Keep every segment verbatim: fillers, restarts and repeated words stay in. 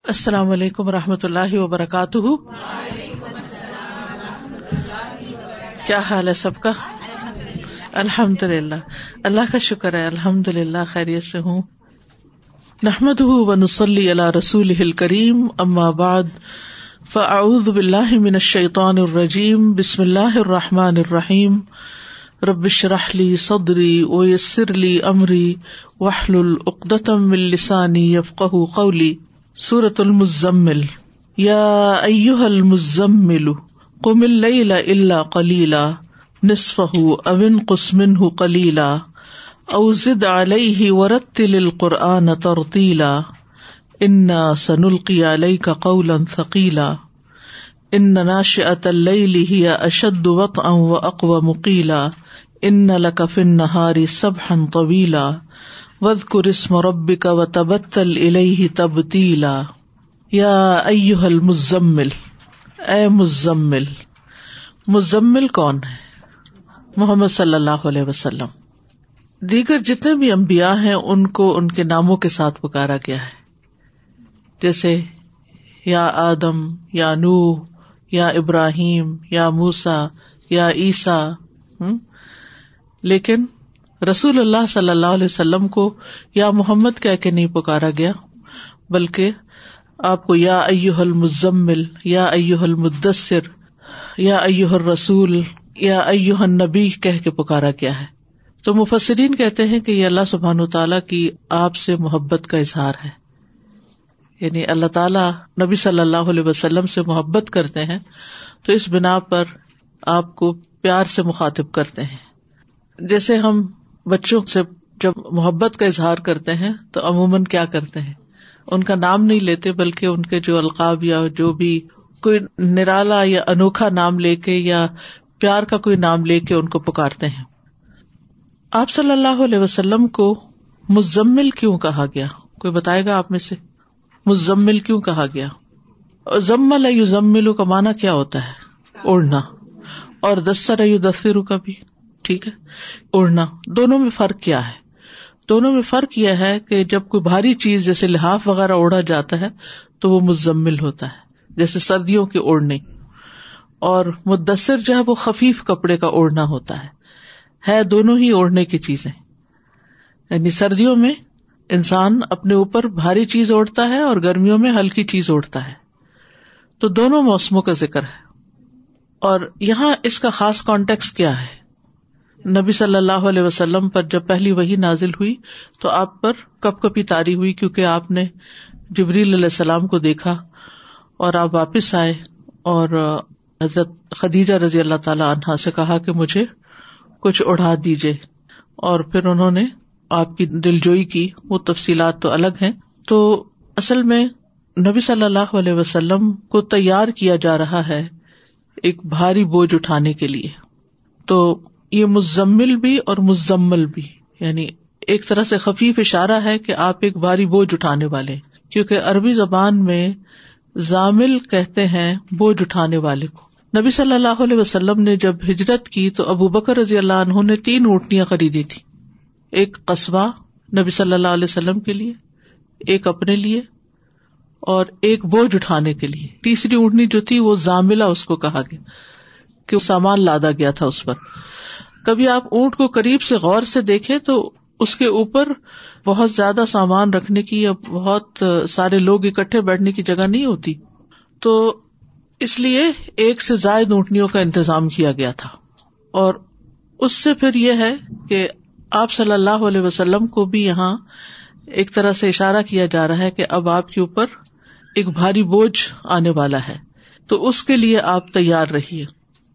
السلام علیکم ورحمۃ اللہ وبرکاتہ. کیا حال ہے سب کا؟ الحمد للہ، اللہ کا شکر ہے، الحمد للہ خیریت سے ہوں. نحمده ونصلی علی رسولہ الکریم، اما بعد فاعوذ باللہ من الشیطان الرجیم، بسم اللہ الرحمن الرحیم. رب اشرح لی صدری ویسر لی امری واحلل عقدۃ من لسانی یفقہوا قولی. سورۃ المزمل. یا ایھا المزمل قم اللیل الا قلیلا نصفہ او انقص منہ قلیلا او زد علیہ ورتل القرآن ترتیلا. انا سنلقی علیک قولا ثقیلا. ان ناشئۃ اللیل ہی اشد وطئا واقوم قیلا. ان لک فی النہار سبحا طویلا واذکر اسم ربک وتبتل الیہ تبتیلا. یا ایھا المزمل، اے مزمل. مزمل کون ہے؟ محمد صلی اللہ علیہ وسلم. دیگر جتنے بھی انبیاء ہیں ان کو ان کے ناموں کے ساتھ پکارا گیا ہے، جیسے یا آدم، یا نوح، یا ابراہیم، یا موسیٰ، یا عیسیٰ. لیکن رسول اللہ صلی اللہ علیہ وسلم کو یا محمد کہہ کے نہیں پکارا گیا، بلکہ آپ کو یا ایھا المزمل، یا ایھا المدثر، یا ایھا الرسول، یا ایھا النبی کہہ کے پکارا گیا ہے. تو مفسرین کہتے ہیں کہ یہ اللہ سبحانہ وتعالیٰ کی آپ سے محبت کا اظہار ہے، یعنی اللہ تعالیٰ نبی صلی اللہ علیہ وسلم سے محبت کرتے ہیں تو اس بنا پر آپ کو پیار سے مخاطب کرتے ہیں. جیسے ہم بچوں سے جب محبت کا اظہار کرتے ہیں تو عموماً کیا کرتے ہیں، ان کا نام نہیں لیتے بلکہ ان کے جو القاب یا جو بھی کوئی نرالا یا انوکھا نام لے کے یا پیار کا کوئی نام لے کے ان کو پکارتے ہیں. آپ صلی اللہ علیہ وسلم کو مزمل کیوں کہا گیا؟ کوئی بتائے گا آپ میں سے؟ مزمل کیوں کہا گیا؟ زمل یزمل کا معنی کیا ہوتا ہے؟ اڑنا. اور دسر یدثر کا بھی ٹھیک ہے، اڑنا. دونوں میں فرق کیا ہے؟ دونوں میں فرق یہ ہے کہ جب کوئی بھاری چیز جیسے لحاف وغیرہ اوڑھا جاتا ہے تو وہ مزمل ہوتا ہے، جیسے سردیوں کی اوڑھنی. اور مدثر جو ہے وہ خفیف کپڑے کا اوڑھنا ہوتا ہے. ہے دونوں ہی اوڑھنے کی چیزیں، یعنی سردیوں میں انسان اپنے اوپر بھاری چیز اوڑھتا ہے اور گرمیوں میں ہلکی چیز اوڑھتا ہے. تو دونوں موسموں کا ذکر ہے. اور یہاں اس کا خاص کانٹیکسٹ کیا ہے؟ نبی صلی اللہ علیہ وسلم پر جب پہلی وحی نازل ہوئی تو آپ پر کپ کپی طاری ہوئی، کیونکہ آپ نے جبریل علیہ السلام کو دیکھا اور آپ واپس آئے اور حضرت خدیجہ رضی اللہ تعالی عنہا سے کہا کہ مجھے کچھ اڑھا دیجئے، اور پھر انہوں نے آپ کی دلجوئی کی. وہ تفصیلات تو الگ ہیں. تو اصل میں نبی صلی اللہ علیہ وسلم کو تیار کیا جا رہا ہے ایک بھاری بوجھ اٹھانے کے لیے. تو یہ مزمل بھی اور مزمل بھی، یعنی ایک طرح سے خفیف اشارہ ہے کہ آپ ایک بھاری بوجھ اٹھانے والے، کیونکہ عربی زبان میں زامل کہتے ہیں بوجھ اٹھانے والے کو. نبی صلی اللہ علیہ وسلم نے جب ہجرت کی تو ابو بکر رضی اللہ عنہ نے تین اونٹنیاں خریدی تھی. ایک قصبہ نبی صلی اللہ علیہ وسلم کے لیے، ایک اپنے لیے، اور ایک بوجھ اٹھانے کے لیے. تیسری اونٹنی جو تھی وہ زاملہ اس کو کہا گیا کہ سامان لادا گیا تھا اس پر. کبھی آپ اونٹ کو قریب سے غور سے دیکھیں تو اس کے اوپر بہت زیادہ سامان رکھنے کی یا بہت سارے لوگ اکٹھے بیٹھنے کی جگہ نہیں ہوتی، تو اس لیے ایک سے زائد اونٹنیوں کا انتظام کیا گیا تھا. اور اس سے پھر یہ ہے کہ آپ صلی اللہ علیہ وسلم کو بھی یہاں ایک طرح سے اشارہ کیا جا رہا ہے کہ اب آپ کے اوپر ایک بھاری بوجھ آنے والا ہے، تو اس کے لیے آپ تیار رہیے.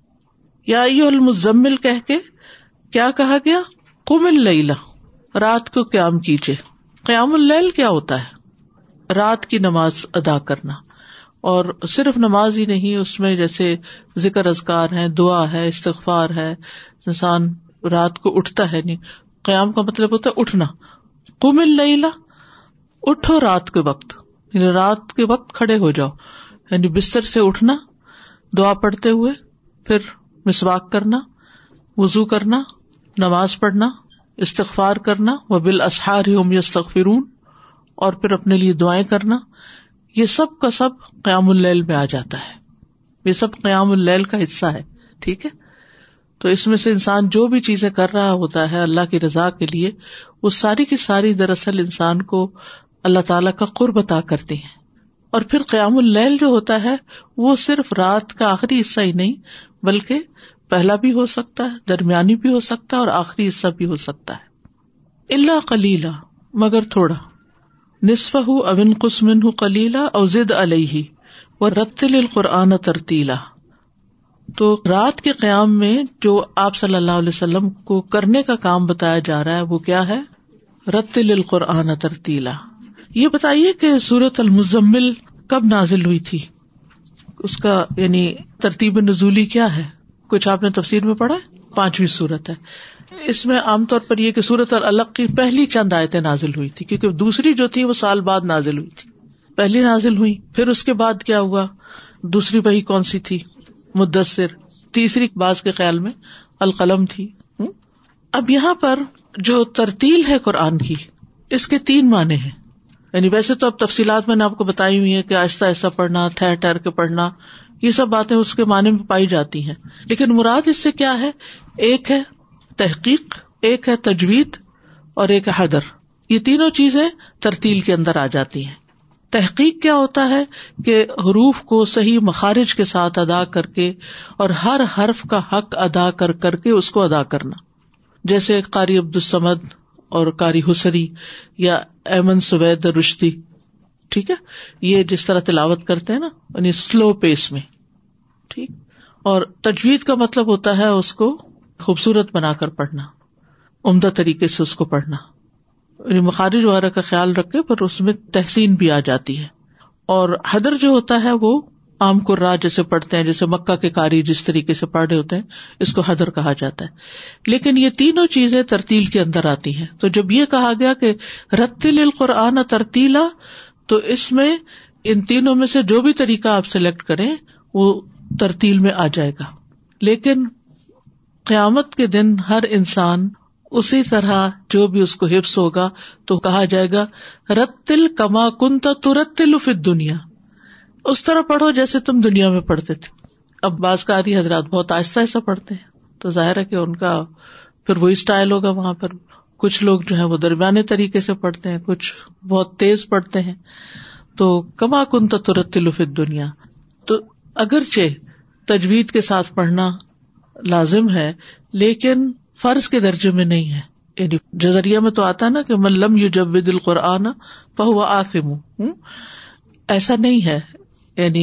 یا ایھا المزمل کہہ کے کیا کہا گیا؟ قم اللیل، رات کو قیام کیجیے. قیام اللیل کیا ہوتا ہے؟ رات کی نماز ادا کرنا. اور صرف نماز ہی نہیں، اس میں جیسے ذکر اذکار ہے، دعا ہے، استغفار ہے. انسان رات کو اٹھتا ہے، نہیں قیام کا مطلب ہوتا ہے اٹھنا. قم اللیل، اٹھو رات کے وقت، یعنی رات کے وقت کھڑے ہو جاؤ، یعنی بستر سے اٹھنا، دعا پڑھتے ہوئے، پھر مسواک کرنا، وضو کرنا، نماز پڑھنا، استغفار کرنا، وبالاسحار هم یستغفرون، اور پھر اپنے لیے دعائیں کرنا. یہ سب کا سب قیام اللیل میں آ جاتا ہے، یہ سب قیام اللیل کا حصہ ہے. ٹھیک ہے، تو اس میں سے انسان جو بھی چیزیں کر رہا ہوتا ہے اللہ کی رضا کے لیے، وہ ساری کی ساری دراصل انسان کو اللہ تعالیٰ کا قرب عطا کرتی ہیں. اور پھر قیام اللیل جو ہوتا ہے وہ صرف رات کا آخری حصہ ہی نہیں بلکہ پہلا بھی ہو سکتا ہے، درمیانی بھی ہو سکتا ہے اور آخری حصہ بھی ہو سکتا ہے. الا قلیلا، مگر تھوڑا، نصفہ او انقص منہ قلیلا او زد علیہ ورتل القرآن ترتیلا. تو رات کے قیام میں جو آپ صلی اللہ علیہ وسلم کو کرنے کا کام بتایا جا رہا ہے وہ کیا ہے؟ رتل القرآن ترتیلا. یہ بتائیے کہ سورۃ المزمل کب نازل ہوئی تھی، اس کا یعنی ترتیب نزولی کیا ہے؟ کچھ آپ نے تفسیر میں پڑھا ہے؟ پانچویں سورت ہے. اس میں عام طور پر یہ کہ سورۃ العلق کی پہلی چند آیتیں نازل ہوئی تھی، کیونکہ دوسری جو تھی وہ سال بعد نازل ہوئی تھی. پہلی نازل ہوئی، پھر اس کے بعد کیا ہوا، دوسری وحی کون سی تھی؟ مدثر. تیسری بعض کے خیال میں القلم تھی. اب یہاں پر جو ترتیل ہے قرآن کی، اس کے تین معنی ہیں. یعنی ویسے تو اب تفصیلات میں نے آپ کو بتائی ہوئی ہے کہ آہستہ آہستہ پڑھنا، ٹھہر ٹھہر کے پڑھنا، یہ سب باتیں اس کے معنی میں پائی جاتی ہیں. لیکن مراد اس سے کیا ہے؟ ایک ہے تحقیق، ایک ہے تجوید اور ایک ہے حدر. یہ تینوں چیزیں ترتیل کے اندر آ جاتی ہیں. تحقیق کیا ہوتا ہے کہ حروف کو صحیح مخارج کے ساتھ ادا کر کے اور ہر حرف کا حق ادا کر کر کے اس کو ادا کرنا، جیسے قاری عبدالصمد اور قاری حسری یا ایمن سوید رشدی. ٹھیک ہے، یہ جس طرح تلاوت کرتے ہیں نا، یعنی سلو پیس میں. ٹھیک. اور تجوید کا مطلب ہوتا ہے اس کو خوبصورت بنا کر پڑھنا، عمدہ طریقے سے اس کو پڑھنا، یعنی مخارج وغیرہ کا خیال رکھے پر اس میں تحسین بھی آ جاتی ہے. اور حدر جو ہوتا ہے وہ عام قراء جیسے پڑھتے ہیں، جیسے مکہ کے قاری جس طریقے سے پڑھ رہے ہوتے ہیں، اس کو حدر کہا جاتا ہے. لیکن یہ تینوں چیزیں ترتیل کے اندر آتی ہیں. تو جب یہ کہا گیا کہ رتل القرآن ترتیلا، تو اس میں ان تینوں میں سے جو بھی طریقہ آپ سلیکٹ کریں وہ ترتیل میں آ جائے گا. لیکن قیامت کے دن ہر انسان اسی طرح جو بھی اس کو حفظ ہوگا تو کہا جائے گا رتل کما کنت ترتل فی الدنیا، اس طرح پڑھو جیسے تم دنیا میں پڑھتے تھے. اب بعض قاری حضرات بہت آہستہ آہستہ پڑھتے ہیں تو ظاہر ہے کہ ان کا پھر وہی اسٹائل ہوگا وہاں پر. کچھ لوگ جو ہے وہ درمیانے طریقے سے پڑھتے ہیں، کچھ بہت تیز پڑھتے ہیں. تو کما کنت ترتل فی الدنیا، تو اگرچہ تجوید کے ساتھ پڑھنا لازم ہے لیکن فرض کے درجے میں نہیں ہے. یعنی جزریہ میں تو آتا ہے نا کہ من لم یجود القرآن فہو آثم، ایسا نہیں ہے. یعنی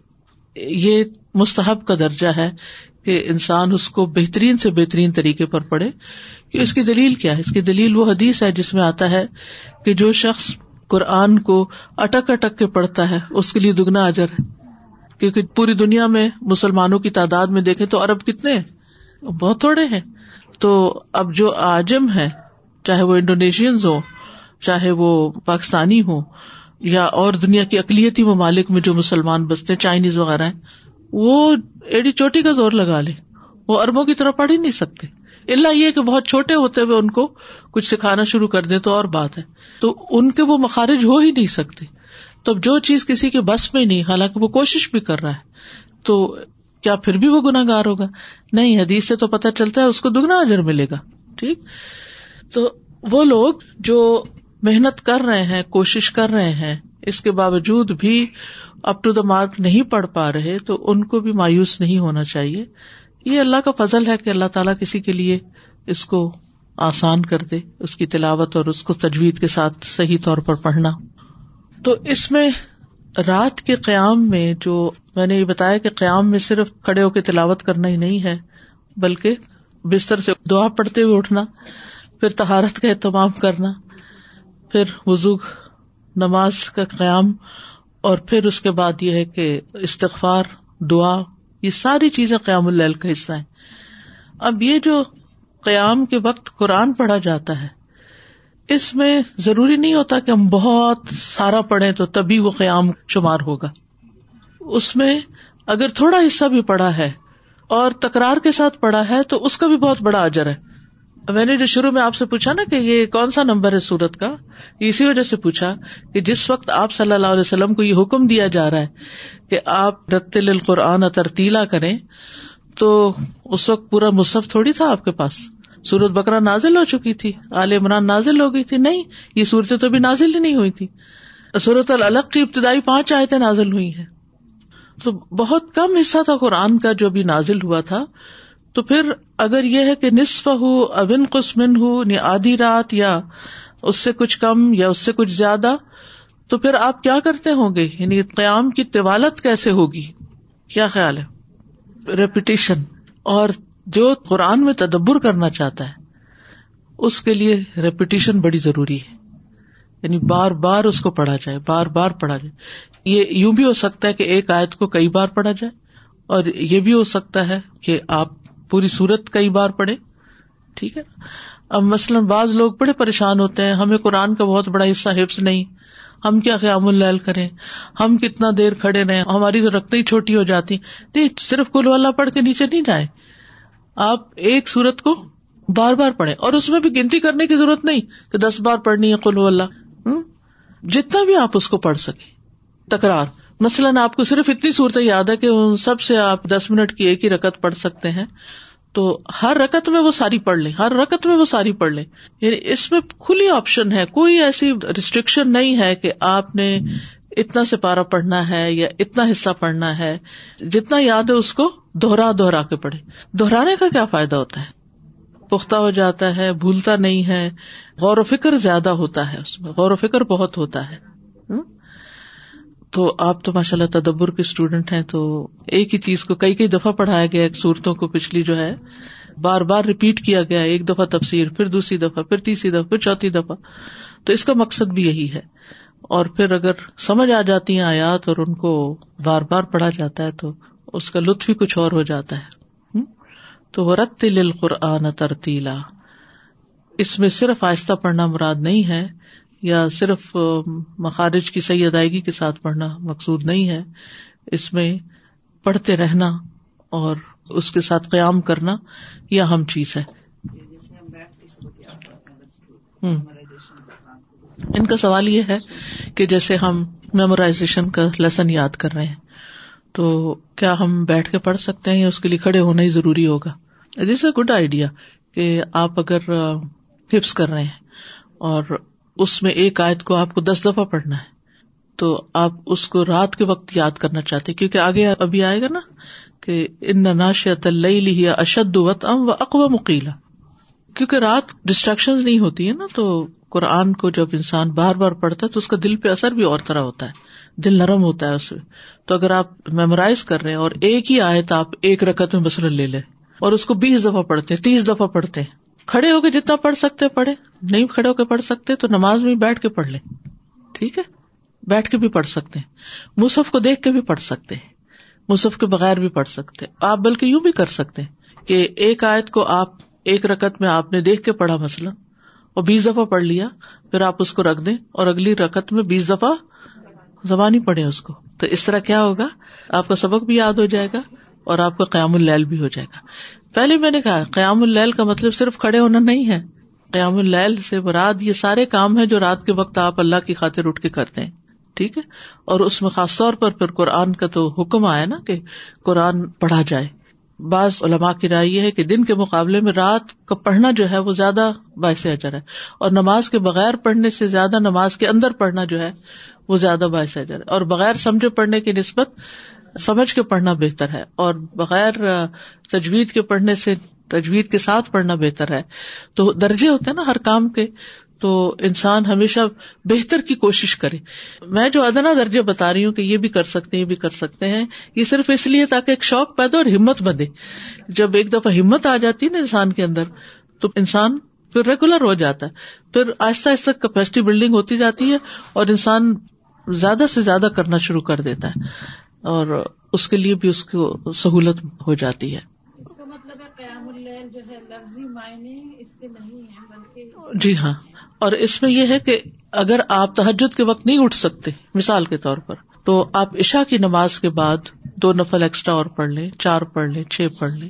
یہ مستحب کا درجہ ہے کہ انسان اس کو بہترین سے بہترین طریقے پر پڑھے. اس کی دلیل کیا ہے؟ اس کی دلیل وہ حدیث ہے جس میں آتا ہے کہ جو شخص قرآن کو اٹک اٹک کے پڑھتا ہے اس کے لیے دگنا اجر ہے. کیونکہ پوری دنیا میں مسلمانوں کی تعداد میں دیکھیں تو عرب کتنے ہیں؟ بہت تھوڑے ہیں. تو اب جو عاجم ہیں، چاہے وہ انڈونیشینز ہوں، چاہے وہ پاکستانی ہوں یا اور دنیا کی اقلیتی ممالک میں جو مسلمان بستے ہیں، چائنیز وغیرہ ہیں، وہ ایڑی چوٹی کا زور لگا لے، وہ عربوں کی طرح پڑھ ہی نہیں سکتے. اللہ یہ کہ بہت چھوٹے ہوتے ہوئے ان کو کچھ سکھانا شروع کر دیں تو اور بات ہے. تو ان کے وہ مخارج ہو ہی نہیں سکتے. تو جو چیز کسی کے بس میں نہیں، حالانکہ وہ کوشش بھی کر رہا ہے، تو کیا پھر بھی وہ گناہ گار ہوگا؟ نہیں، حدیث سے تو پتہ چلتا ہے اس کو دگنا اجر ملے گا. ٹھیک. تو وہ لوگ جو محنت کر رہے ہیں، کوشش کر رہے ہیں، اس کے باوجود بھی اپ ٹو دا مارک نہیں پڑھ پا رہے، تو ان کو بھی مایوس نہیں ہونا چاہیے. یہ اللہ کا فضل ہے کہ اللہ تعالیٰ کسی کے لیے اس کو آسان کر دے، اس کی تلاوت اور اس کو تجوید کے ساتھ صحیح طور پر پڑھنا. تو اس میں رات کے قیام میں جو میں نے یہ بتایا کہ قیام میں صرف کھڑے ہو کے تلاوت کرنا ہی نہیں ہے، بلکہ بستر سے دعا پڑھتے ہوئے اٹھنا، پھر طہارت کا اہتمام کرنا، پھر وضو، نماز کا قیام، اور پھر اس کے بعد یہ ہے کہ استغفار، دعا، یہ ساری چیزیں قیام اللیل کا حصہ ہیں. اب یہ جو قیام کے وقت قرآن پڑھا جاتا ہے، اس میں ضروری نہیں ہوتا کہ ہم بہت سارا پڑھیں تو تبھی وہ قیام شمار ہوگا. اس میں اگر تھوڑا حصہ بھی پڑھا ہے اور تکرار کے ساتھ پڑھا ہے تو اس کا بھی بہت بڑا اجر ہے. میں نے جو شروع میں آپ سے پوچھا نا کہ یہ کون سا نمبر ہے سورت کا، اسی وجہ سے پوچھا کہ جس وقت آپ صلی اللہ علیہ وسلم کو یہ حکم دیا جا رہا ہے کہ آپ رتل القرآن ترتیلا کریں، تو اس وقت پورا مصحف تھوڑی تھا آپ کے پاس. سورت بقرہ نازل ہو چکی تھی، آل عمران نازل ہو گئی تھی، نہیں، یہ صورتیں تو بھی نازل ہی نہیں ہوئی تھی. سورت العلق کی ابتدائی پانچ آیتیں نازل ہوئی ہیں، تو بہت کم حصہ تھا قرآن کا جو بھی نازل ہوا تھا. تو پھر اگر یہ ہے کہ نصف ہو او انقص منہ، یا آدھی رات یا اس سے کچھ کم یا اس سے کچھ زیادہ، تو پھر آپ کیا کرتے ہوں گے؟ یعنی قیام کی طوالت کیسے ہوگی؟ کیا خیال ہے؟ ریپیٹیشن. اور جو قرآن میں تدبر کرنا چاہتا ہے اس کے لیے ریپیٹیشن بڑی ضروری ہے، یعنی بار بار اس کو پڑھا جائے، بار بار پڑھا جائے. یہ یوں بھی ہو سکتا ہے کہ ایک آیت کو کئی بار پڑھا جائے، اور یہ بھی ہو سکتا ہے کہ آپ پوری سورت کئی بار پڑھے. ٹھیک ہے. اب مثلاً بعض لوگ بڑے پریشان ہوتے ہیں، ہمیں قرآن کا بہت بڑا حصہ حفظ نہیں، ہم کیا قیام اللیل کریں، ہم کتنا دیر کھڑے رہیں، ہماری تو رکھتے ہی چھوٹی ہو جاتی. نہیں، صرف قل ہو اللہ پڑھ کے نیچے نہیں جائیں، آپ ایک سورت کو بار بار پڑھیں، اور اس میں بھی گنتی کرنے کی ضرورت نہیں کہ دس بار پڑھنی ہے قل ہو اللہ، جتنا بھی آپ اس کو پڑھ سکیں. تکرار، مثلاً آپ کو صرف اتنی صورتیں یاد ہے کہ ان سب سے آپ دس منٹ کی ایک ہی رکعت پڑھ سکتے ہیں، تو ہر رکعت میں وہ ساری پڑھ لیں، ہر رکعت میں وہ ساری پڑھ لیں. یعنی اس میں کھلی آپشن ہے، کوئی ایسی ریسٹرکشن نہیں ہے کہ آپ نے اتنا سپارہ پڑھنا ہے یا اتنا حصہ پڑھنا ہے. جتنا یاد ہے اس کو دوہرا دوہرا کے پڑھے. دہرانے کا کیا فائدہ ہوتا ہے؟ پختہ ہو جاتا ہے، بھولتا نہیں ہے، غور و فکر زیادہ ہوتا ہے، اس میں غور و فکر بہت ہوتا ہے. تو آپ تو ماشاء اللہ تدبر کے اسٹوڈنٹ ہیں، تو ایک ہی چیز کو کئی کئی دفعہ پڑھایا گیا، ایک صورتوں کو پچھلی جو ہے بار بار ریپیٹ کیا گیا، ایک دفعہ تفسیر، پھر دوسری دفعہ، پھر تیسری دفعہ، پھر چوتھی دفعہ. تو اس کا مقصد بھی یہی ہے. اور پھر اگر سمجھ آ جاتی ہیں آیات اور ان کو بار بار پڑھا جاتا ہے تو اس کا لطف ہی کچھ اور ہو جاتا ہے. تو وَرَتِّلِ الْقُرْآنَ تَرْتِيلًا، اس میں صرف آہستہ پڑھنا مراد نہیں ہے، یا صرف مخارج کی صحیح ادائیگی کے ساتھ پڑھنا مقصود نہیں ہے. اس میں پڑھتے رہنا اور اس کے ساتھ قیام کرنا یہ اہم چیز ہے. ان کا سوال یہ ہے کہ جیسے ہم میمورائزیشن کا لیسن یاد کر رہے ہیں، تو کیا ہم بیٹھ کے پڑھ سکتے ہیں یا اس کے لیے کھڑے ہونا ہی ضروری ہوگا؟ دس اے گڈ آئیڈیا کہ آپ اگر حفظ کر رہے ہیں اور اس میں ایک آیت کو آپ کو دس دفعہ پڑھنا ہے، تو آپ اس کو رات کے وقت یاد کرنا چاہتے، کیونکہ آگے ابھی آئے گا نا کہ ان ناشئۃ اللیل ہی اشد وطئا واقوم قیلا. کیونکہ رات ڈسٹریکشنز نہیں ہوتی ہے نا، تو قرآن کو جب انسان بار بار پڑھتا ہے تو اس کا دل پہ اثر بھی اور طرح ہوتا ہے، دل نرم ہوتا ہے اس میں. تو اگر آپ میمورائز کر رہے ہیں اور ایک ہی آیت آپ ایک رکعت میں مثلاً لے لیں اور اس کو بیس دفعہ پڑھتے ہیں، تیس دفعہ پڑھتے ہیں، کھڑے ہو کے جتنا پڑھ سکتے پڑھے، نہیں کھڑے ہو کے پڑھ سکتے تو نماز میں بیٹھ کے پڑھ لیں. ٹھیک ہے، بیٹھ کے بھی پڑھ سکتے ہیں، مصحف کو دیکھ کے بھی پڑھ سکتے ہیں، مصحف کے بغیر بھی پڑھ سکتے ہیں. آپ بلکہ یوں بھی کر سکتے ہیں کہ ایک آیت کو آپ ایک رکعت میں آپ نے دیکھ کے پڑھا مثلا اور بیس دفعہ پڑھ لیا، پھر آپ اس کو رکھ دیں اور اگلی رکعت میں بیس دفعہ زبانی پڑھیں اس کو. تو اس طرح کیا ہوگا، آپ کا سبق بھی یاد ہو جائے گا اور آپ کا قیام اللیل بھی ہو جائے گا. پہلے میں نے کہا قیام اللیل کا مطلب صرف کھڑے ہونا نہیں ہے. قیام اللیل سے مراد یہ سارے کام ہیں جو رات کے وقت آپ اللہ کی خاطر اٹھ کے کرتے ہیں. ٹھیک ہے، اور اس میں خاص طور پر پھر قرآن کا تو حکم آیا نا کہ قرآن پڑھا جائے. بعض علماء کی رائے یہ ہے کہ دن کے مقابلے میں رات کا پڑھنا جو ہے وہ زیادہ باعث اجر ہے، اور نماز کے بغیر پڑھنے سے زیادہ نماز کے اندر پڑھنا جو ہے وہ زیادہ باعث اجر ہے. اور بغیر سمجھے پڑھنے کی نسبت سمجھ کے پڑھنا بہتر ہے، اور بغیر تجوید کے پڑھنے سے تجوید کے ساتھ پڑھنا بہتر ہے. تو درجے ہوتے ہیں نا ہر کام کے، تو انسان ہمیشہ بہتر کی کوشش کرے. میں جو ادنا درجے بتا رہی ہوں کہ یہ بھی کر سکتے ہیں، یہ بھی کر سکتے ہیں، یہ صرف اس لیے تاکہ ایک شوق پیدا اور ہمت بنے. جب ایک دفعہ ہمت آ جاتی ہے نا انسان کے اندر، تو انسان پھر ریگولر ہو جاتا ہے، پھر آہستہ آہستہ کیپیسٹی بلڈنگ ہوتی جاتی ہے اور انسان زیادہ سے زیادہ کرنا شروع کر دیتا ہے، اور اس کے لیے بھی اس کو سہولت ہو جاتی ہے. اس کا مطلب ہے قیام اللیل جو ہے لفظی معنی اس کے نہیں ہے، بلکہ جی ہاں. اور اس میں یہ ہے کہ اگر آپ تہجد کے وقت نہیں اٹھ سکتے مثال کے طور پر، تو آپ عشاء کی نماز کے بعد دو نفل ایکسٹرا اور پڑھ لیں، چار پڑھ لیں، چھ پڑھ لیں.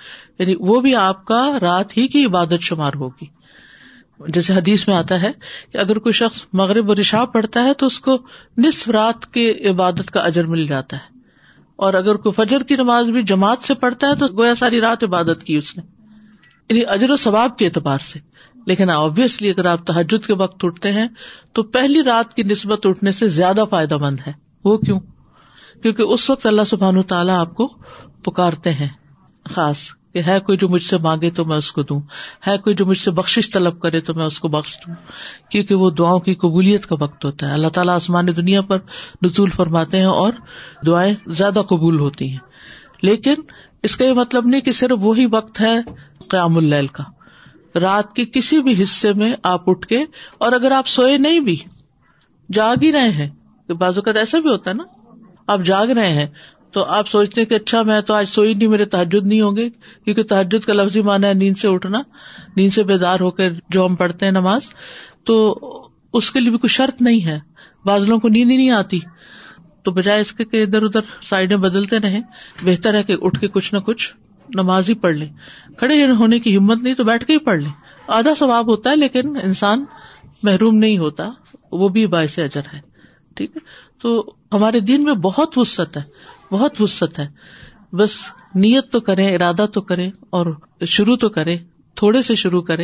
یعنی وہ بھی آپ کا رات ہی کی عبادت شمار ہوگی. جیسے حدیث میں آتا ہے کہ اگر کوئی شخص مغرب اور عشاء پڑھتا ہے تو اس کو نصف رات کی عبادت کا اجر مل جاتا ہے, اور اگر کوئی فجر کی نماز بھی جماعت سے پڑھتا ہے تو گویا ساری رات عبادت کی اس نے, یعنی اجر و ثواب کے اعتبار سے. لیکن آبویسلی اگر آپ تہجد کے وقت اٹھتے ہیں تو پہلی رات کی نسبت اٹھنے سے زیادہ فائدہ مند ہے. وہ کیوں؟ کیونکہ اس وقت اللہ سبحانہ تعالیٰ آپ کو پکارتے ہیں خاص کہ ہے کوئی جو مجھ سے مانگے تو میں اس کو دوں, ہے کوئی جو مجھ سے بخشش طلب کرے تو میں اس کو بخش دوں, کیونکہ وہ دعاؤں کی قبولیت کا وقت ہوتا ہے. اللہ تعالیٰ آسمان دنیا پر نزول فرماتے ہیں اور دعائیں زیادہ قبول ہوتی ہیں. لیکن اس کا یہ مطلب نہیں کہ صرف وہی وقت ہے قیام اللیل کا. رات کے کسی بھی حصے میں آپ اٹھ کے, اور اگر آپ سوئے نہیں بھی, جاگ ہی رہے ہیں, کہ بعض اوقات ایسا بھی ہوتا ہے نا, آپ جاگ رہے ہیں تو آپ سوچتے ہیں کہ اچھا میں تو آج سوئی نہیں, میرے تہجد نہیں ہوں گے, کیونکہ تہجد کا لفظی معنی ہے نیند سے اٹھنا, نیند سے بیدار ہو کر جو ہم پڑھتے ہیں نماز, تو اس کے لیے بھی کوئی شرط نہیں ہے. بعض لوگوں کو نیند ہی نہیں آتی, تو بجائے اس کے کہ ادھر ادھر سائڈیں بدلتے رہیں, بہتر ہے کہ اٹھ کے کچھ نہ کچھ نماز ہی پڑھ لیں. کھڑے ہونے کی ہمت نہیں تو بیٹھ کے ہی پڑھ لیں, آدھا ثواب ہوتا ہے لیکن انسان محروم نہیں ہوتا, وہ بھی باعث اجر ہے. ٹھیک ہے, تو ہمارے دین میں بہت وسعت ہے, بہت وسعت ہے. بس نیت تو کریں, ارادہ تو کریں, اور شروع تو کریں, تھوڑے سے شروع کریں.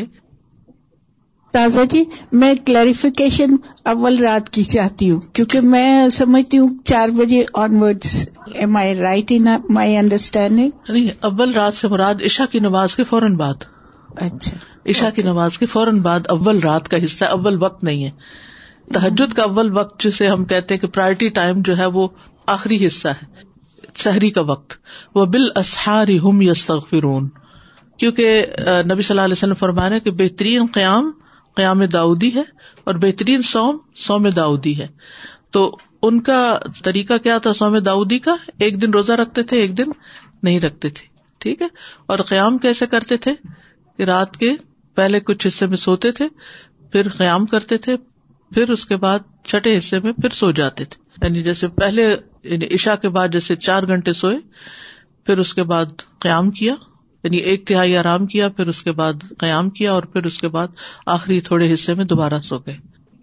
تازہ جی, میں کلیریفیکیشن اول رات کی چاہتی ہوں, کیونکہ میں سمجھتی ہوں چار بجے on words. Am I right in my understanding? نہیں, اول رات سے مراد عشاء کی نماز کے فوراً بعد. اچھا, عشاء کی نماز کے فوراً بعد اول رات کا حصہ, اول وقت نہیں ہے. تہجد کا اول وقت جسے ہم کہتے ہیں کہ پرائرٹی ٹائم جو ہے وہ آخری حصہ ہے, سحری کا وقت. وہ بالاسحار ہم یستغفرون, کیونکہ نبی صلی اللہ علیہ وسلم فرمایا ہے کہ بہترین قیام قیام داؤدی ہے اور بہترین صوم صوم داؤدی ہے. تو ان کا طریقہ کیا تھا صوم داؤدی کا؟ ایک دن روزہ رکھتے تھے, ایک دن نہیں رکھتے تھے. ٹھیک ہے, اور قیام کیسے کرتے تھے کہ رات کے پہلے کچھ حصے میں سوتے تھے, پھر قیام کرتے تھے, پھر اس کے بعد چھٹے حصے میں پھر سو جاتے تھے. یعنی جیسے پہلے یعنی عشاء کے بعد جیسے چار گھنٹے سوئے, پھر اس کے بعد قیام کیا, یعنی ایک تہائی آرام کیا, پھر اس کے بعد قیام کیا, اور پھر اس کے بعد آخری تھوڑے حصے میں دوبارہ سو گئے.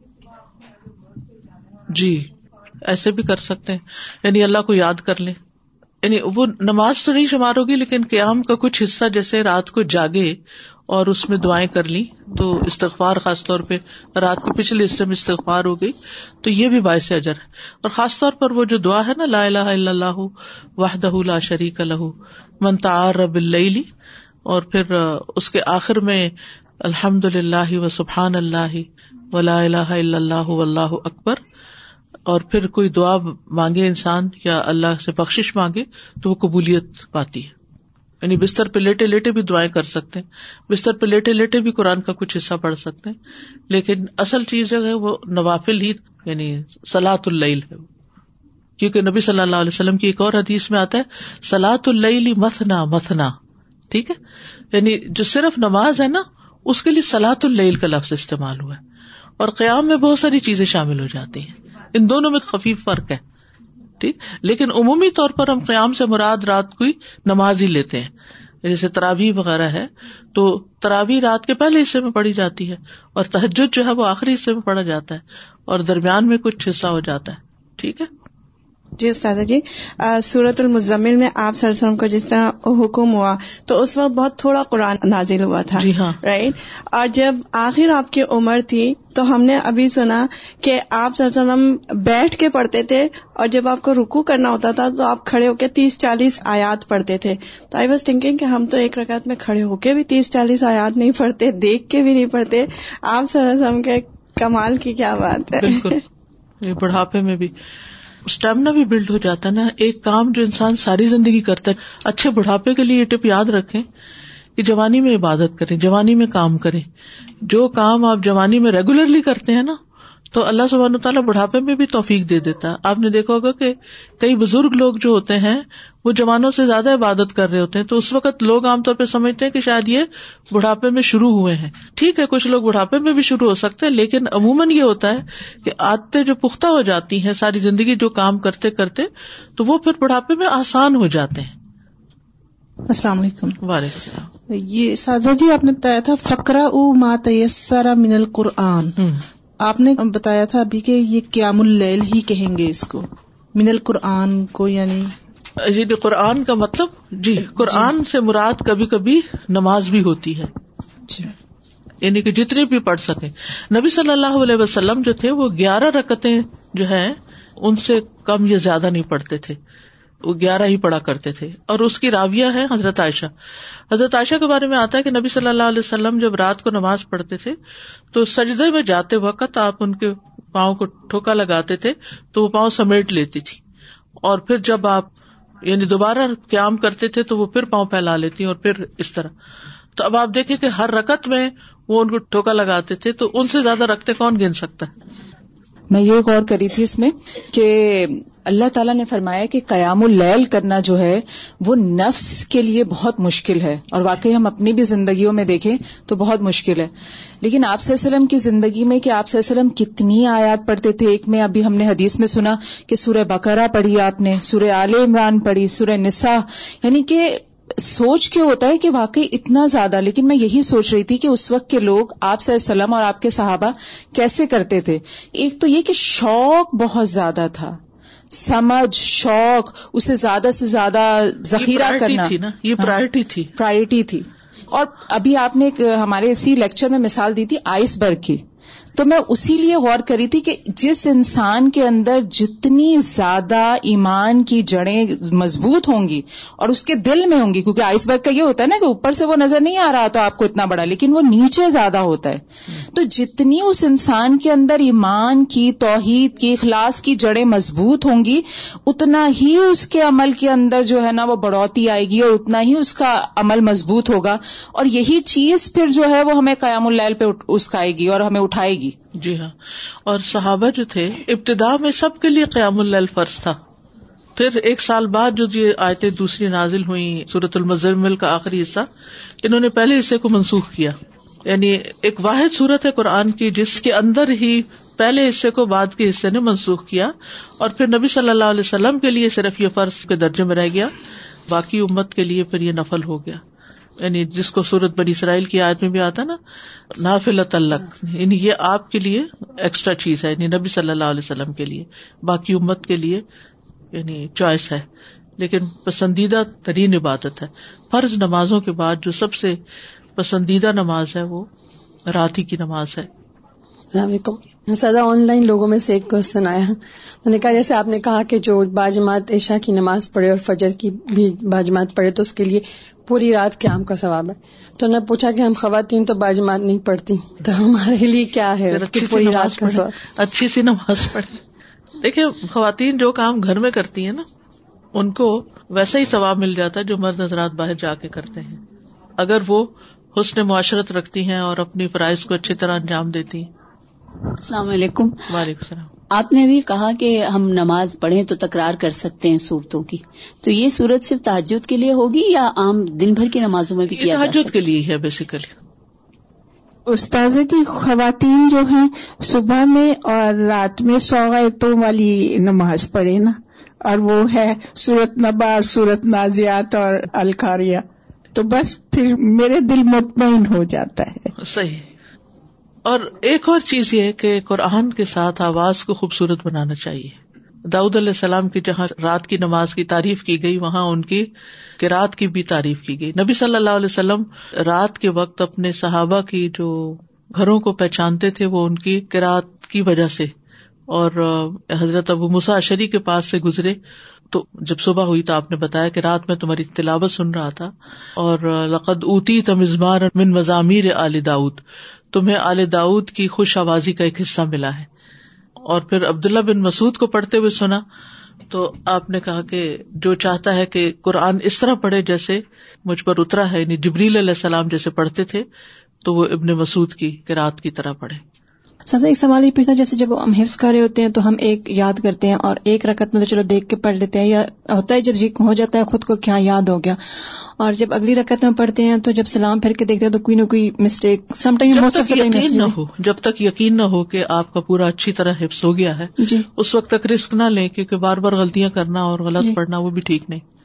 جی ایسے بھی کر سکتے ہیں, یعنی اللہ کو یاد کر لیں. یعنی وہ نماز تو نہیں شمار ہوگی, لیکن قیام کا کچھ حصہ جیسے رات کو جاگے اور اس میں دعائیں کر لی, تو استغفار خاص طور پہ رات کے پچھلے حصے میں استغفار ہو گئی, تو یہ بھی باعث اجر ہے. اور خاص طور پر وہ جو دعا ہے نا, لا الہ الا اللہ وحدہ لا شریک لہ من تعار باللیل, اور پھر اس کے آخر میں الحمد للہ و سبحان اللہ ولا الہ الا اللہ واللہ اکبر, اور پھر کوئی دعا مانگے انسان یا اللہ سے بخشش مانگے تو وہ قبولیت پاتی ہے. یعنی بستر پہ لیٹے لیٹے بھی دعائیں کر سکتے ہیں, بستر پہ لیٹے لیٹے بھی قرآن کا کچھ حصہ پڑھ سکتے ہیں, لیکن اصل چیز جو ہے وہ نوافل ہی یعنی صلاۃ اللیل ہے, کیونکہ نبی صلی اللہ علیہ وسلم کی ایک اور حدیث میں آتا ہے صلاۃ اللیل مثنا مثنا. ٹھیک ہے, یعنی جو صرف نماز ہے نا اس کے لیے صلاۃ اللیل کا لفظ استعمال ہوا ہے, اور قیام میں بہت ساری چیزیں شامل ہو جاتی ہیں, ان دونوں میں خفیف فرق ہے. ٹھیک, لیکن عمومی طور پر ہم قیام سے مراد رات کو نماز ہی لیتے ہیں. جیسے تراویح وغیرہ ہے تو تراویح رات کے پہلے حصے میں پڑھی جاتی ہے, اور تہجد جو ہے وہ آخری حصے میں پڑھا جاتا ہے, اور درمیان میں کچھ حصہ ہو جاتا ہے. ٹھیک ہے جی استاذہ جی, سورۃ المزمل میں آپ صلی اللہ علیہ وسلم کو جس طرح حکم ہوا تو اس وقت بہت تھوڑا قرآن نازل ہوا تھا. جی ہاں رائٹ, اور جب آخر آپ کی عمر تھی تو ہم نے ابھی سنا کہ آپ صلی اللہ علیہ وسلم بیٹھ کے پڑھتے تھے, اور جب آپ کو رکوع کرنا ہوتا تھا تو آپ کھڑے ہو کے تیس چالیس آیات پڑھتے تھے. تو آئی واز تھنکنگ کہ ہم تو ایک رکعت میں کھڑے ہو کے بھی تیس چالیس آیات نہیں پڑھتے, دیکھ کے بھی نہیں پڑھتے. آپ صلی اللہ علیہ وسلم کے کمال کی کیا بات ہے. بالکل, یہ بڑھاپے میں بھی اسٹیمنا بھی بلڈ ہو جاتا ہے نا. ایک کام جو انسان ساری زندگی کرتا ہے, اچھے بڑھاپے کے لیے یہ ٹپ یاد رکھیں کہ جوانی میں عبادت کریں, جوانی میں کام کریں. جو کام آپ جوانی میں ریگولرلی کرتے ہیں نا تو اللہ سبحانہ تعالیٰ بڑھاپے میں بھی توفیق دے دیتا ہے. آپ نے دیکھا ہوگا کہ کئی بزرگ لوگ جو ہوتے ہیں وہ جوانوں سے زیادہ عبادت کر رہے ہوتے ہیں, تو اس وقت لوگ عام طور پہ سمجھتے ہیں کہ شاید یہ بڑھاپے میں شروع ہوئے ہیں. ٹھیک ہے, کچھ لوگ بڑھاپے میں بھی شروع ہو سکتے ہیں, لیکن عموماً یہ ہوتا ہے کہ عادتیں جو پختہ ہو جاتی ہیں ساری زندگی جو کام کرتے کرتے, تو وہ پھر بڑھاپے میں آسان ہو جاتے ہیں. السلام علیکم. وعلیکم السلام. یہ سازا جی آپ نے بتایا تھا فقرأوا ما تیسر من القرآن. آپ نے بتایا تھا ابھی کہ یہ قیام اللیل ہی کہیں گے اس کو, من القرآن کو یعنی جی قرآن کا مطلب جی قرآن جی. سے مراد کبھی کبھی نماز بھی ہوتی ہے جی. یعنی کہ جتنی بھی پڑھ سکیں. نبی صلی اللہ علیہ وسلم جو تھے وہ گیارہ رکعتیں جو ہیں ان سے کم یا زیادہ نہیں پڑھتے تھے, وہ گیارہ ہی پڑھا کرتے تھے. اور اس کی راویہ ہے حضرت عائشہ. حضرت عائشہ کے بارے میں آتا ہے کہ نبی صلی اللہ علیہ وسلم جب رات کو نماز پڑھتے تھے تو سجدے میں جاتے وقت آپ ان کے پاؤں کو ٹھوکا لگاتے تھے تو وہ پاؤں سمیٹ لیتی تھی, اور پھر جب آپ یعنی دوبارہ قیام کرتے تھے تو وہ پھر پاؤں پھیلا لیتی اور پھر اس طرح. تو اب آپ دیکھیں کہ ہر رکعت میں وہ ان کو ٹھوکا لگاتے تھے, تو ان سے زیادہ رکھتے کون گن سکتا ہے. میں یہ غور کری تھی اس میں کہ اللہ تعالیٰ نے فرمایا کہ قیام اللیل کرنا جو ہے وہ نفس کے لیے بہت مشکل ہے, اور واقعی ہم اپنی بھی زندگیوں میں دیکھیں تو بہت مشکل ہے. لیکن آپ صلی اللہ علیہ وسلم کی زندگی میں کہ آپ صلی اللہ علیہ وسلم کتنی آیات پڑھتے تھے. ایک میں ابھی ہم نے حدیث میں سنا کہ سورہ بقرہ پڑھی آپ نے, سورہ آل عمران پڑھی, سورہ نساء, یعنی کہ سوچ کے ہوتا ہے کہ واقعی اتنا زیادہ. لیکن میں یہی سوچ رہی تھی کہ اس وقت کے لوگ آپ صلی اللہ علیہ وسلم اور آپ کے صحابہ کیسے کرتے تھے. ایک تو یہ کہ شوق بہت زیادہ تھا, سمجھ, شوق, اسے زیادہ سے زیادہ ذخیرہ کرنا تھی نا, یہ پرائرٹی تھی پرائرٹی تھی. اور ابھی آپ نے ہمارے اسی لیکچر میں مثال دی تھی آئس برگ کی, تو میں اسی لیے غور کری تھی کہ جس انسان کے اندر جتنی زیادہ ایمان کی جڑیں مضبوط ہوں گی اور اس کے دل میں ہوں گی, کیونکہ آئس برگ کا یہ ہوتا ہے نا کہ اوپر سے وہ نظر نہیں آ رہا تو آپ کو اتنا بڑا, لیکن وہ نیچے زیادہ ہوتا ہے. تو جتنی اس انسان کے اندر ایمان کی, توحید کی, اخلاص کی جڑیں مضبوط ہوں گی, اتنا ہی اس کے عمل کے اندر جو ہے نا وہ بڑھوتی آئے گی, اور اتنا ہی اس کا عمل مضبوط ہوگا, اور یہی چیز پھر جو ہے وہ ہمیں قیام اللیل پہ اسکائے گی اور ہمیں اٹھائے گی. جی ہاں. اور صحابہ جو تھے ابتدا میں سب کے لیے قیام اللیل فرض تھا. پھر ایک سال بعد جو یہ آیتیں دوسری نازل ہوئی سورۃ المزمل کا آخری حصہ, انہوں نے پہلے حصے کو منسوخ کیا. یعنی ایک واحد سورت ہے قرآن کی جس کے اندر ہی پہلے حصے کو بعد کے حصے نے منسوخ کیا, اور پھر نبی صلی اللہ علیہ وسلم کے لیے صرف یہ فرض کے درجے میں رہ گیا, باقی امت کے لیے پھر یہ نفل ہو گیا. یعنی جس کو سورت بنی اسرائیل کی آیت میں بھی آتا نا نافلۃ لک, یعنی یہ آپ کے لیے ایکسٹرا چیز ہے, یعنی نبی صلی اللہ علیہ وسلم کے لیے, باقی امت کے لیے یعنی چوائس ہے, لیکن پسندیدہ ترین عبادت ہے. فرض نمازوں کے بعد جو سب سے پسندیدہ نماز ہے وہ رات ہی کی نماز ہے. السلام علیکم. سادہ آن لائن لوگوں میں سے ایک کوشچن آیا, میں نے کہا جیسے آپ نے کہا کہ جو باجماعت عشاء کی نماز پڑھے اور فجر کی بھی باجماعت پڑھے تو اس کے لیے پوری رات قیام کا ثواب ہے. تو نے پوچھا کہ ہم خواتین تو باجماعت نہیں پڑھتی, تو ہمارے لیے کیا ہے کہ پوری رات کا ثواب, اچھی سی نماز پڑھے. دیکھیں خواتین جو کام گھر میں کرتی ہیں نا ان کو ویسا ہی ثواب مل جاتا ہے جو مرد حضرات باہر جا کے کرتے ہیں, اگر وہ حسن معاشرت رکھتی ہیں اور اپنی فرائض کو اچھی طرح انجام دیتی ہیں. السلام علیکم. وعلیکم السلام. آپ نے بھی کہا کہ ہم نماز پڑھیں تو تکرار کر سکتے ہیں صورتوں کی, تو یہ صورت صرف تہجد کے لیے ہوگی یا عام دن بھر کی نمازوں میں بھی کیا جا سکتا ہے؟ تہجد کے لیے ہے بیسیکلی. استاذ جی خواتین جو ہیں صبح میں اور رات میں سو آیتوں والی نماز پڑھے نا, اور وہ ہے سورت نبا, سورت نازیات اور القاریہ, تو بس پھر میرے دل مطمئن ہو جاتا ہے. صحیح. اور ایک اور چیز یہ ہے کہ قرآن کے ساتھ آواز کو خوبصورت بنانا چاہیے. داؤد علیہ السلام کی جہاں رات کی نماز کی تعریف کی گئی وہاں ان کی قرات کی بھی تعریف کی گئی. نبی صلی اللہ علیہ وسلم رات کے وقت اپنے صحابہ کی جو گھروں کو پہچانتے تھے وہ ان کی قرات کی وجہ سے, اور حضرت ابو موسیٰ اشعری کے پاس سے گزرے تو جب صبح ہوئی تو آپ نے بتایا کہ رات میں تمہاری تلاوت سن رہا تھا, اور لقد اوتیت مزمار من مزامیر آل داؤد, تمہیں آل داؤد کی خوش آوازی کا ایک حصہ ملا ہے. اور پھر عبداللہ بن مسعود کو پڑھتے ہوئے سنا تو آپ نے کہا کہ جو چاہتا ہے کہ قرآن اس طرح پڑھے جیسے مجھ پر اترا ہے, یعنی جبریل علیہ السلام جیسے پڑھتے تھے, تو وہ ابن مسعود کی قرات کی طرح پڑھے. سر ایک سوال یہ پوچھنا, جیسے جب ہم حفظ کر رہے ہوتے ہیں تو ہم ایک یاد کرتے ہیں اور ایک رکعت میں تو چلو دیکھ کے پڑھ لیتے ہیں, یا ہوتا ہے جب یہ ہو جاتا ہے خود کو کیا یاد ہو گیا, اور جب اگلی رکعت میں پڑھتے ہیں تو جب سلام پھر کے دیکھتے ہیں تو کوئی نہ کوئی mistake some time most of the time یقین نہ ہو, جب تک یقین نہ ہو کہ آپ کا پورا اچھی طرح حفظ ہو گیا ہے, جی, اس وقت تک رسک نہ لیں, کیونکہ بار بار غلطیاں کرنا اور غلط جی. پڑھنا وہ بھی ٹھیک نہیں.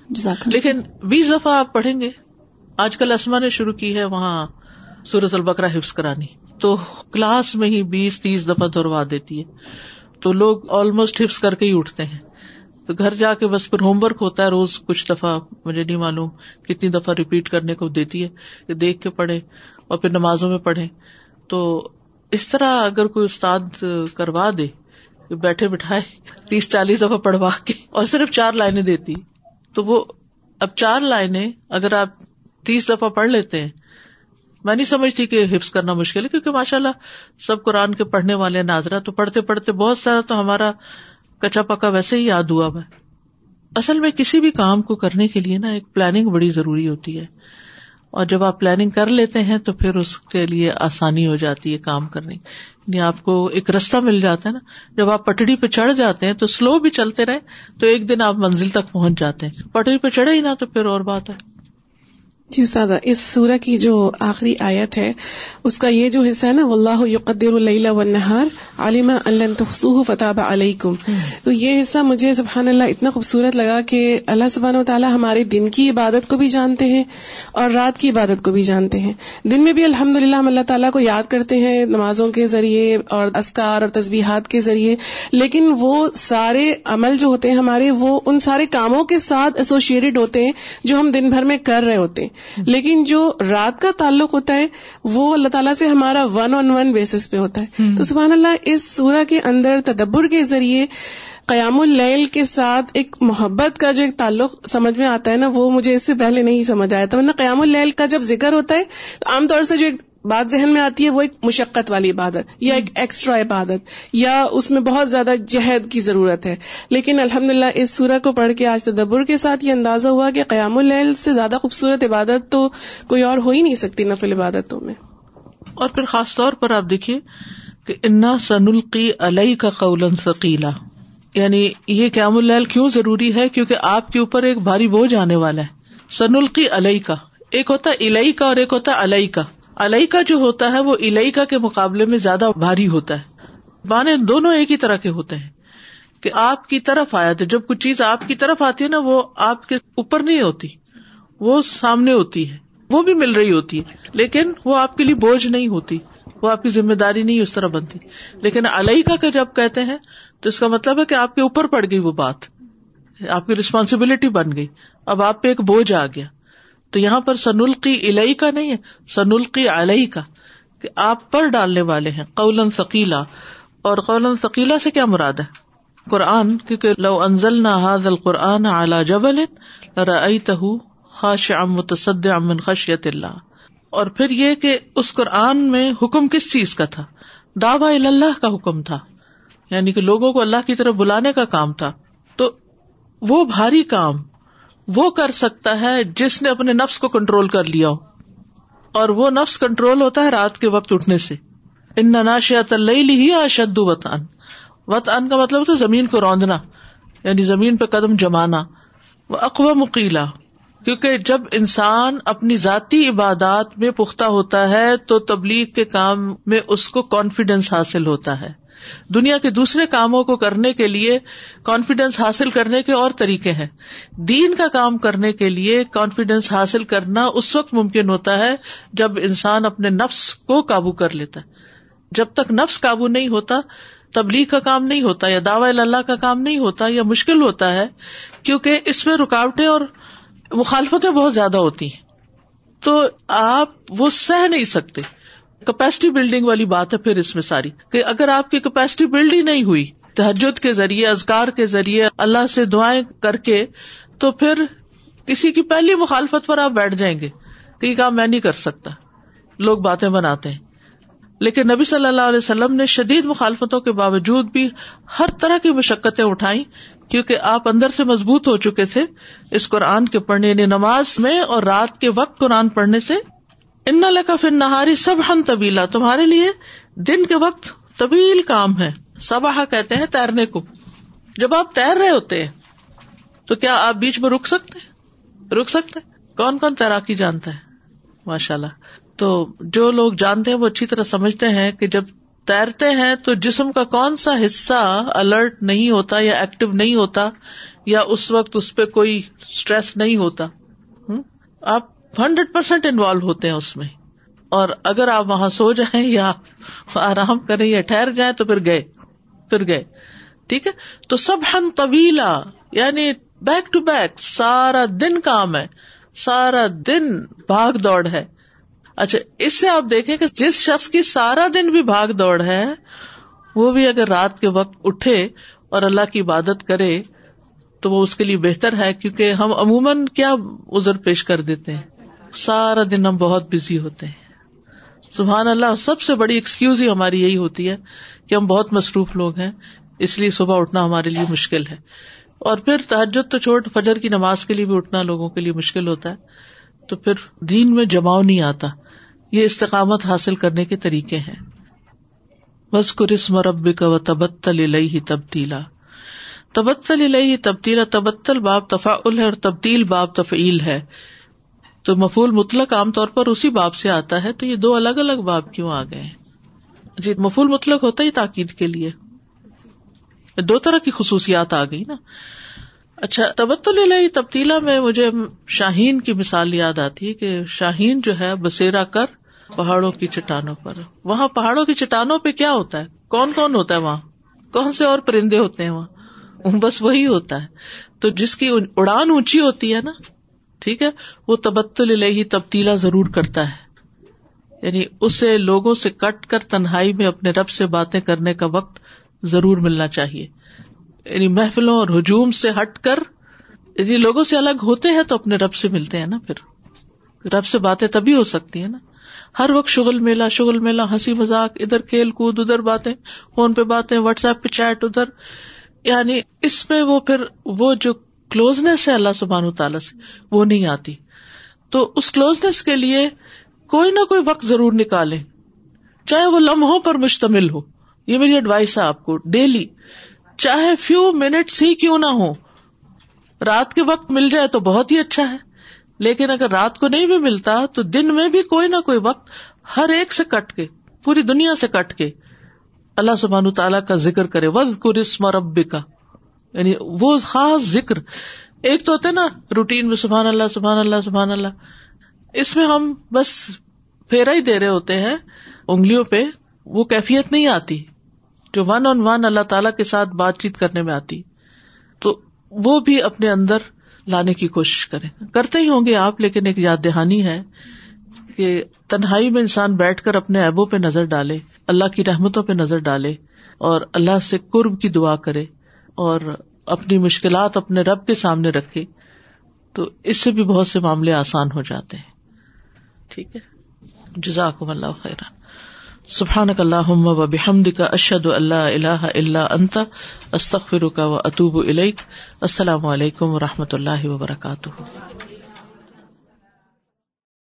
جزاک اللہ. لیکن بیس دفعہ آپ پڑھیں گے. آج کل اسما نے شروع کی ہے وہاں سورۃ البقرہ حفظ کرانی, تو کلاس میں ہی بیس تیس دفعہ دہروا دیتی ہے, تو لوگ آلموسٹ حفظ کر کے ہی اٹھتے ہیں. تو گھر جا کے بس پھر ہوم ورک ہوتا ہے روز کچھ دفعہ, مجھے نہیں معلوم کتنی دفعہ ریپیٹ کرنے کو دیتی ہے کہ دیکھ کے پڑھے اور پھر نمازوں میں پڑھیں. تو اس طرح اگر کوئی استاد کروا دے کہ بیٹھے بٹھائے تیس چالیس دفعہ پڑھوا کے اور صرف چار لائنیں دیتی, تو وہ اب چار لائنیں اگر آپ تیس دفعہ پڑھ لیتے ہیں, میں نہیں سمجھتی کہ حفظ کرنا مشکل ہے, کیونکہ ماشاءاللہ سب قرآن کے پڑھنے والے ناظرہ, تو پڑھتے پڑھتے بہت سارا تو ہمارا کچا پکا ویسے ہی یاد ہوا ہے. اصل میں کسی بھی کام کو کرنے کے لیے نا ایک پلاننگ بڑی ضروری ہوتی ہے, اور جب آپ پلاننگ کر لیتے ہیں تو پھر اس کے لیے آسانی ہو جاتی ہے کام کرنے. یعنی آپ کو ایک رستہ مل جاتا ہے نا, جب آپ پٹڑی پہ چڑھ جاتے ہیں تو سلو بھی چلتے رہے تو ایک دن آپ منزل تک پہنچ جاتے ہیں. پٹڑی پہ چڑھے ہی نا تو پھر اور بات ہے. جی استاذہ, اس سورہ کی جو آخری آیت ہے اس کا یہ جو حصہ ہے نا, واللہ یقدر اللیل والنہار علم ان لن تحصوہ فتاب علیکم, تو یہ حصہ مجھے سبحان اللہ اتنا خوبصورت لگا کہ اللہ سبحانہ وتعالیٰ ہمارے دن کی عبادت کو بھی جانتے ہیں اور رات کی عبادت کو بھی جانتے ہیں. دن میں بھی الحمدللہ ہم اللہ تعالیٰ کو یاد کرتے ہیں نمازوں کے ذریعے اور اذکار اور تسبیحات کے ذریعے, لیکن وہ سارے عمل جو ہوتے ہیں ہمارے وہ ان سارے کاموں کے ساتھ ایسوسیٹڈ ہوتے ہیں جو ہم دن بھر میں کر رہے ہوتے ہیں. لیکن جو رات کا تعلق ہوتا ہے وہ اللہ تعالیٰ سے ہمارا ون آن ون بیسس پہ ہوتا ہے. تو سبحان اللہ اس سورہ کے اندر تدبر کے ذریعے قیام اللیل کے ساتھ ایک محبت کا جو ایک تعلق سمجھ میں آتا ہے نا, وہ مجھے اس سے پہلے نہیں سمجھ آیا تھا. ورنہ قیام اللیل کا جب ذکر ہوتا ہے تو عام طور سے جو ایک بات ذہن میں آتی ہے وہ ایک مشقت والی عبادت یا ایک ایکسٹرا عبادت یا اس میں بہت زیادہ جہد کی ضرورت ہے. لیکن الحمدللہ اس سورہ کو پڑھ کے آج تدبر کے ساتھ یہ اندازہ ہوا کہ قیام اللیل سے زیادہ خوبصورت عبادت تو کوئی اور ہو ہی نہیں سکتی نفل عبادتوں میں. اور پھر خاص طور پر آپ دیکھیے کہ انا سنلقی علیک قولا ثقیلا, یعنی یہ قیام اللیل کیوں ضروری ہے, کیونکہ آپ کے اوپر ایک بھاری بوجھ آنے والا ہے. سنلقی علیک, ایک ہوتا ہے الیک اور ایک ہوتا ہے علیک. علیک جو ہوتا ہے وہ الیک کے مقابلے میں زیادہ بھاری ہوتا ہے. معنی دونوں ایک ہی طرح کے ہوتے ہیں کہ آپ کی طرف آیا تھا. جب کچھ چیز آپ کی طرف آتی ہے نا وہ آپ کے اوپر نہیں ہوتی, وہ سامنے ہوتی ہے, وہ بھی مل رہی ہوتی ہے لیکن وہ آپ کے لیے بوجھ نہیں ہوتی, وہ آپ کی ذمہ داری نہیں اس طرح بنتی. لیکن علیک کا جب کہتے ہیں تو اس کا مطلب ہے کہ آپ کے اوپر پڑ گئی وہ بات, آپ کی رسپانسبلٹی بن گئی, اب آپ پہ ایک بوجھ آ گیا. تو یہاں پر سنلقی الیک کا نہیں ہے, سنلقی علیک, کہ آپ پر ڈالنے والے ہیں قولا ثقیلا. اور قولا ثقیلا سے کیا مراد ہے؟ قرآن, کیونکہ لو انزلنا ھذا القرآن علی جبل لرأیتہ خاشعا متصدعا من خشیۃ اللہ. اور پھر یہ کہ اس قرآن میں حکم کس چیز کا تھا؟ دعویٰ الی اللہ کا حکم تھا, یعنی کہ لوگوں کو اللہ کی طرف بلانے کا کام تھا. تو وہ بھاری کام وہ کر سکتا ہے جس نے اپنے نفس کو کنٹرول کر لیا ہو, اور وہ نفس کنٹرول ہوتا ہے رات کے وقت اٹھنے سے. ان ناشئۃ اللیل ہی اشد وطئا, وطئا کا مطلب تو زمین کو روندنا, یعنی زمین پہ قدم جمانا. واقوم قیلا, کیونکہ جب انسان اپنی ذاتی عبادات میں پختہ ہوتا ہے تو تبلیغ کے کام میں اس کو کانفیڈینس حاصل ہوتا ہے. دنیا کے دوسرے کاموں کو کرنے کے لیے کانفیڈینس حاصل کرنے کے اور طریقے ہیں. دین کا کام کرنے کے لیے کانفیڈینس حاصل کرنا اس وقت ممکن ہوتا ہے جب انسان اپنے نفس کو قابو کر لیتا ہے. جب تک نفس قابو نہیں ہوتا تبلیغ کا کام نہیں ہوتا, یا دعویٰ اللہ کا کام نہیں ہوتا, یا مشکل ہوتا ہے, کیونکہ اس میں رکاوٹیں اور مخالفتیں بہت زیادہ ہوتی ہیں. تو آپ وہ سہ نہیں سکتے. کیپیسٹی بلڈنگ والی بات ہے پھر اس میں ساری, کہ اگر آپ کی کیپیسٹی بلڈ ہی نہیں ہوئی تہجد کے ذریعے, اذکار کے ذریعے, اللہ سے دعائیں کر کے, تو پھر کسی کی پہلی مخالفت پر آپ بیٹھ جائیں گے کہ یہ کام میں نہیں کر سکتا. لوگ باتیں بناتے ہیں, لیکن نبی صلی اللہ علیہ وسلم نے شدید مخالفتوں کے باوجود بھی ہر طرح کی مشقتیں اٹھائیں, کیونکہ آپ اندر سے مضبوط ہو چکے تھے اس قرآن کے پڑھنے, یعنی نماز میں اور رات کے وقت قرآن پڑھنے سے. ان لک فی النہار سبحا طویلا, تمہارے لیے دن کے وقت طویل کام ہے. سبحا کہتے ہیں تیرنے کو. جب آپ تیر رہے ہوتے ہیں تو کیا آپ بیچ میں رک سکتے ہیں؟ رک سکتے ہیں؟ کون کون تیراکی جانتا ہے؟ ماشاءاللہ. تو جو لوگ جانتے ہیں وہ اچھی طرح سمجھتے ہیں کہ جب تیرتے ہیں تو جسم کا کون سا حصہ الرٹ نہیں ہوتا یا ایکٹیو نہیں ہوتا یا اس وقت اس پہ کوئی اسٹریس نہیں ہوتا. آپ ہنڈریڈ پرسینٹ انوالو ہوتے ہیں اس میں, اور اگر آپ وہاں سو جائیں یا آرام کریں یا ٹھہر جائیں تو پھر گئے پھر گئے ٹھیک ہے. تو سبحن طویلا یعنی بیک ٹو بیک سارا دن کام ہے, سارا دن بھاگ دوڑ ہے. اچھا, اس سے آپ دیکھیں کہ جس شخص کی سارا دن بھی بھاگ دوڑ ہے وہ بھی اگر رات کے وقت اٹھے اور اللہ کی عبادت کرے تو وہ اس کے لیے بہتر ہے, کیونکہ ہم عموماً کیا عذر پیش کر دیتے ہیں, سارا دن ہم بہت بزی ہوتے ہیں. سبحان اللہ, سب سے بڑی ایکسکیوز ہی ہماری یہی ہوتی ہے کہ ہم بہت مصروف لوگ ہیں, اس لیے صبح اٹھنا ہمارے لیے مشکل ہے. اور پھر تہجد تو چھوڑ, فجر کی نماز کے لیے بھی اٹھنا لوگوں کے لیے مشکل ہوتا ہے. تو پھر دین میں جماؤ نہیں آتا. یہ استقامت حاصل کرنے کے طریقے ہیں. وَاذْكُرِ اسْمَ رَبِّكَ وَتَبَتَّلْ إِلَيْهِ تَبْتِيلًا. تبتل الیہ تبتیلا, تبتل باب تفاعل ہے اور تبتیل باب تفعیل ہے. تو مفعول مطلق عام طور پر اسی باب سے آتا ہے, تو یہ دو الگ الگ باب کیوں آ گئے ہیں؟ جی, مفعول مطلق ہوتا ہی تاکید کے لیے, دو طرح کی خصوصیات آ گئی نا. اچھا, تبتل الیہ تبتیلا میں مجھے شاہین کی مثال یاد آتی ہے کہ شاہین جو ہے بسیرا کر پہاڑوں کی چٹانوں پر. وہاں پہاڑوں کی چٹانوں پہ کیا ہوتا ہے, کون کون ہوتا ہے وہاں, کون سے اور پرندے ہوتے ہیں وہاں؟ بس وہی ہوتا ہے. تو جس کی اڑان اونچی ہوتی ہے نا, ٹھیک ہے, وہ تبتل الیہ تبتیلا ضرور کرتا ہے. یعنی اسے لوگوں سے کٹ کر تنہائی میں اپنے رب سے باتیں کرنے کا وقت ضرور ملنا چاہیے. یعنی محفلوں اور ہجوم سے ہٹ کر, یعنی لوگوں سے الگ ہوتے ہیں تو اپنے رب سے ملتے ہیں نا. پھر رب سے باتیں تبھی ہو سکتی ہیں نا. ہر وقت شغل میلہ شغل میلہ ہنسی مذاق, ادھر کھیل کود, ادھر باتیں, فون پہ باتیں, واٹس ایپ پہ چیٹ, ادھر, یعنی اس میں وہ پھر وہ جو کلوزنس ہے اللہ سبحانہ وتعالیٰ سے وہ نہیں آتی. تو اس کلوزنس کے لیے کوئی نہ کوئی وقت ضرور نکالیں, چاہے وہ لمحوں پر مشتمل ہو. یہ میری ایڈوائس ہے آپ کو, ڈیلی چاہے فیو منٹس ہی کیوں نہ ہو. رات کے وقت مل جائے تو بہت ہی اچھا ہے, لیکن اگر رات کو نہیں بھی ملتا تو دن میں بھی کوئی نہ کوئی وقت ہر ایک سے کٹ کے, پوری دنیا سے کٹ کے اللہ سبحانہ تعالیٰ کا ذکر کرے. وَاذْكُرِ اسْمَ رَبِّكَ, یعنی وہ خاص ذکر. ایک تو ہوتا ہے نا روٹین میں سبحان اللہ سبحان اللہ سبحان اللہ, اس میں ہم بس پھیرا ہی دے رہے ہوتے ہیں انگلیوں پہ, وہ کیفیت نہیں آتی جو ون آن ون اللہ تعالیٰ کے ساتھ بات چیت کرنے میں آتی. تو وہ بھی اپنے اندر لانے کی کوشش کریں. کرتے ہی ہوں گے آپ, لیکن ایک یاد دہانی ہے کہ تنہائی میں انسان بیٹھ کر اپنے عیبوں پہ نظر ڈالے, اللہ کی رحمتوں پہ نظر ڈالے, اور اللہ سے قرب کی دعا کرے, اور اپنی مشکلات اپنے رب کے سامنے رکھے, تو اس سے بھی بہت سے معاملے آسان ہو جاتے ہیں. ٹھیک ہے, جزاکم اللہ خیرا. سبحانک اللہم و بحمدک, اشہد ان لا الہ الا انت, استغفرک و اتوب الیک. السلام علیکم و رحمۃ اللہ وبرکاتہ.